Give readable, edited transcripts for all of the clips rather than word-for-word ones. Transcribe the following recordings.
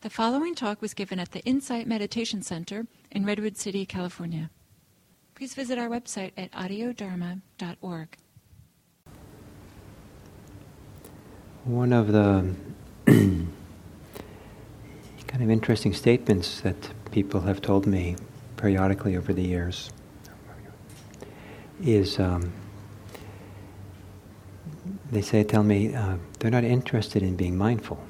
The following talk was given at the Insight Meditation Center in Redwood City, California. Please visit our website at audiodharma.org. One of the kind of interesting statements that people have told me periodically over the years is tell me they're not interested in being mindful.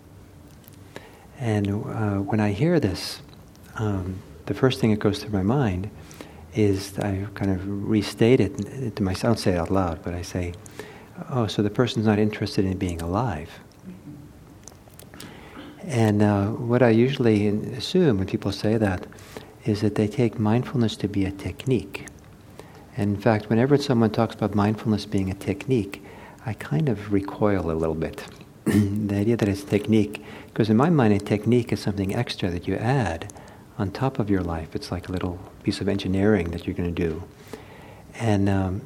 And when I hear this, the first thing that goes through my mind is I kind of restate it to myself. I don't say it out loud, but I say, oh, so the person's not interested in being alive. And what I usually assume when people say that is that they take mindfulness to be a technique. And in fact, whenever someone talks about mindfulness being a technique, I kind of recoil a little bit. The idea that it's technique, because in my mind a technique is something extra that you add on top of your life. It's like a little piece of engineering that you're going to do. And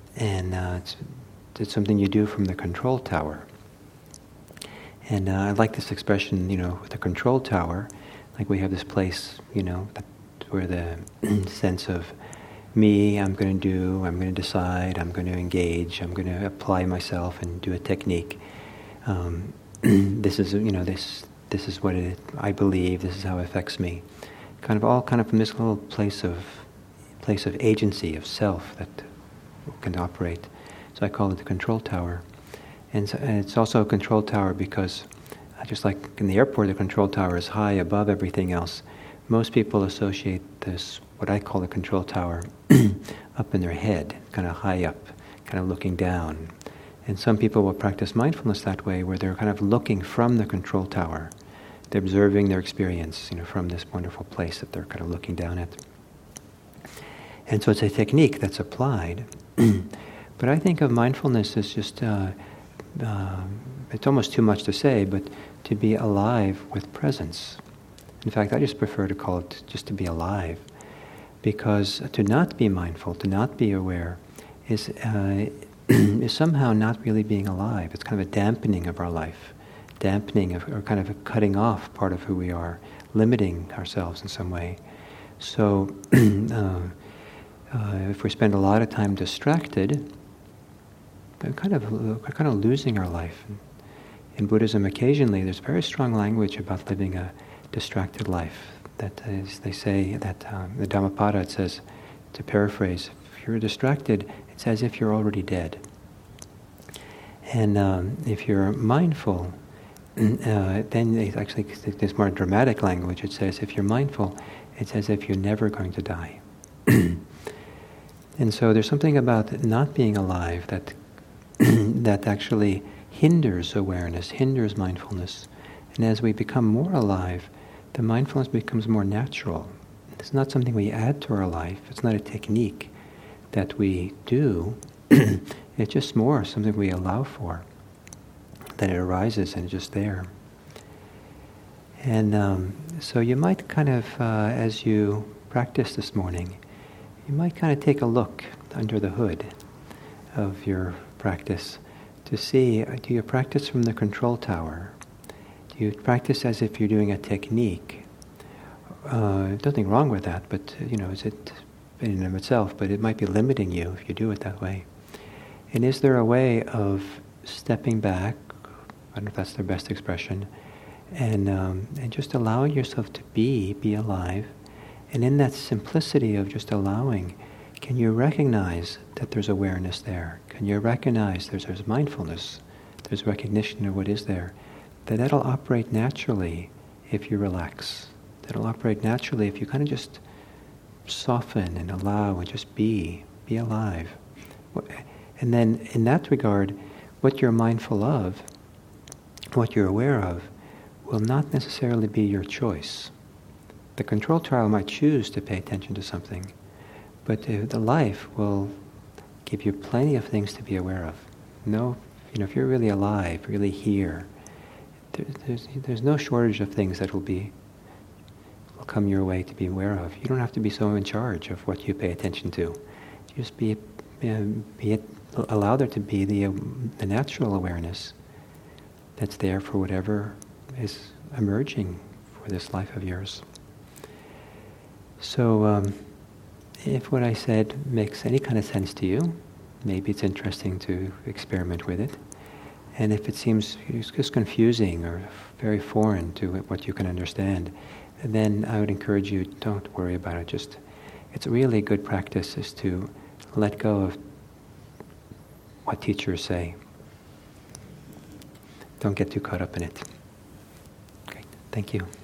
it's something you do from the control tower. And I like this expression, the control tower, like we have this place, where the sense of me, I'm going to decide, I'm going to engage, I'm going to apply myself and do a technique. This is, this is what I believe, this is how it affects me. All from this little place of agency, of self that can operate. So I call it the control tower. And it's also a control tower because, just like in the airport, the control tower is high above everything else. Most people associate this, what I call the control tower, up in their head, kind of high up, kind of looking down. And some people will practice mindfulness that way, where they're kind of looking from the control tower. They're observing their experience, from this wonderful place that they're kind of looking down at. And so it's a technique that's applied. But I think of mindfulness as just, it's almost too much to say, but to be alive with presence. In fact, I just prefer to call it just to be alive, because to not be mindful, to not be aware, is somehow not really being alive. It's kind of a dampening of our life, or kind of a cutting off part of who we are, limiting ourselves in some way. So if we spend a lot of time distracted, we're kind of losing our life. In Buddhism, occasionally, there's very strong language about living a distracted life. That is, they say that the Dhammapada, it says, to paraphrase, if you're distracted, it's as if you're already dead. And if you're mindful, then there's more dramatic language. It says, if you're mindful, it's as if you're never going to die. And so there's something about not being alive that that actually hinders awareness, hinders mindfulness. And as we become more alive, the mindfulness becomes more natural. It's not something we add to our life. It's not a technique that we do. It's just more something we allow for, that it arises and it's just there. And so you might kind of, as you practice this morning, you might kind of take a look under the hood of your practice to see, do you practice from the control tower? Do you practice as if you're doing a technique? Nothing wrong with that, but is it in and of itself? But it might be limiting you if you do it that way. And is there a way of stepping back? I don't know if that's the best expression, and just allowing yourself to be alive. And in that simplicity of just allowing, can you recognize that there's awareness there? Can you recognize there's mindfulness? There's recognition of what is there. That'll operate naturally if you relax. That'll operate naturally if you kind of just soften and allow and just be alive. And then in that regard, what you're mindful of, what you're aware of, will not necessarily be your choice. The control tower might choose to pay attention to something, but the life will give you plenty of things to be aware of. If you're really alive, really here, there's no shortage of things that will come your way to be aware of. You don't have to be so in charge of what you pay attention to. Just allow there to be the natural awareness that's there for whatever is emerging for this life of yours. So if what I said makes any kind of sense to you, maybe it's interesting to experiment with it. And if it seems just confusing or very foreign to what you can understand, then I would encourage you, don't worry about it. Just, it's a really good practice is to let go of what teachers say. Don't get too caught up in it. Okay, thank you.